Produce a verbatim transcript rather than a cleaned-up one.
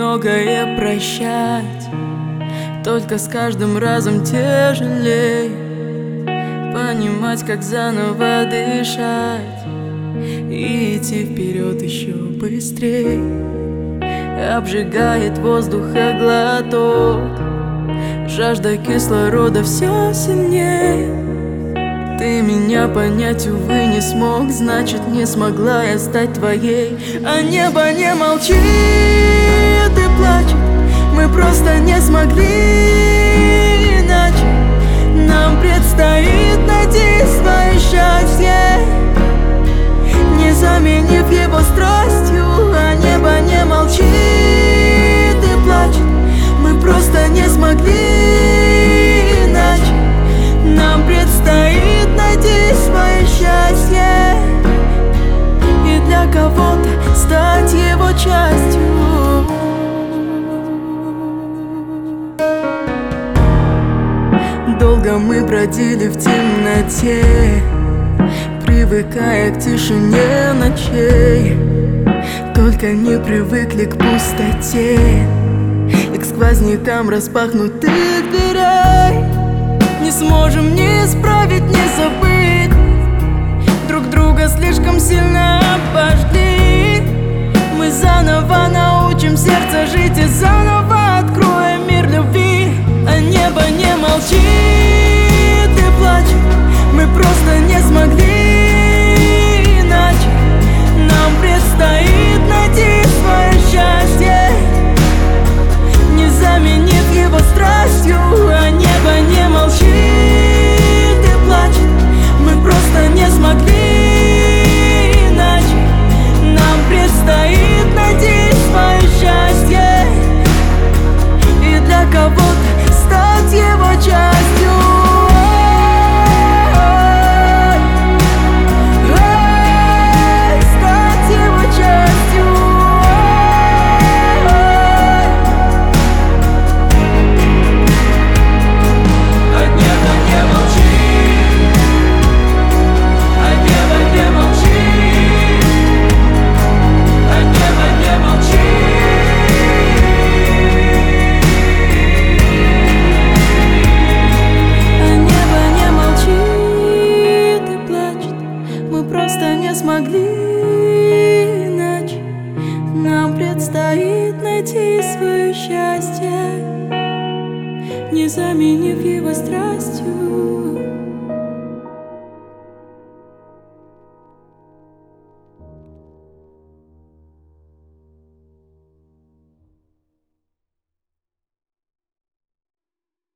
многое прощать, только с каждым разом тяжелей понимать, как заново дышать и идти вперед еще быстрей. Обжигает воздуха глоток, жажда кислорода все сильнее. Ты меня понять, увы, не смог, значит, не смогла я стать твоей. А небо не молчит и плачет, мы просто не смогли иначе. Нам предстоит найти свое счастье, не заменив его страстью. А небо не молчит и плачет, мы просто не смогли иначе. Нам предстоит найти свое счастье и для кого-то стать его частью. Долго мы бродили в темноте, привыкая к тишине ночей, только не привыкли к пустоте и к сквознякам распахнутых дверей. Не сможем ни исправить, ни забыть, друг друга слишком сильно обожгли. Мы заново научим сердце жить и заново откроем мир любви. А небо не молчит и плачет, мы просто не смогли иначе. Нам предстоит найти свое счастье, не заменив его страстью. А небо не молчит и плачет, мы просто не смогли иначе. Нам предстоит найти свое счастье и для кого-то стать его частью. Просто не смогли иначе. Нам предстоит найти свое счастье, не заменив его страстью.